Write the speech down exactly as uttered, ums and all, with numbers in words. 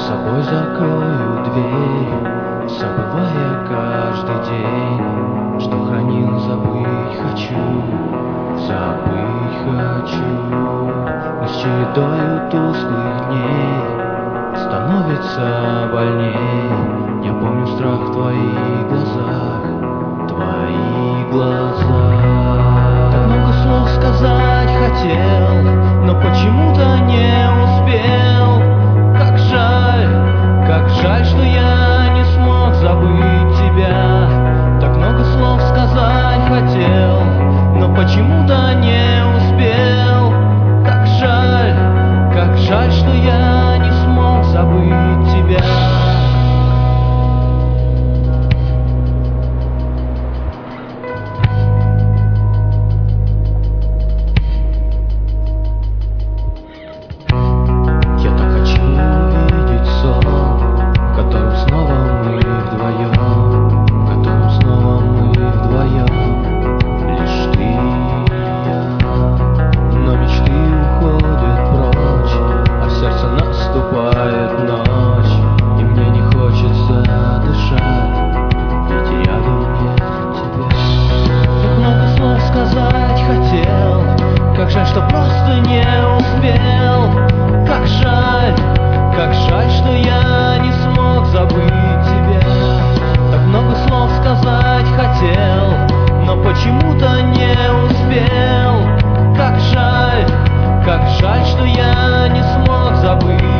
собой закрою дверь, забывая каждый день, что хранил, забыть хочу, забыть хочу. Но с чередою тусклых дней становится больней. Я помню страх в твоих глазах, твои глаза. Так много слов сказать хотел, но почему-то не успел. Как жаль, как жаль, что я не смог забыть тебя. Так много слов сказать хотел, но почему-то не успел. Как жаль, как жаль, что я не смог забыть тебя. Как жаль, что просто не успел. Как жаль, как жаль, что я не смог забыть тебя. Так много слов сказать хотел, но почему-то не успел. Как жаль, как жаль, что я не смог забыть.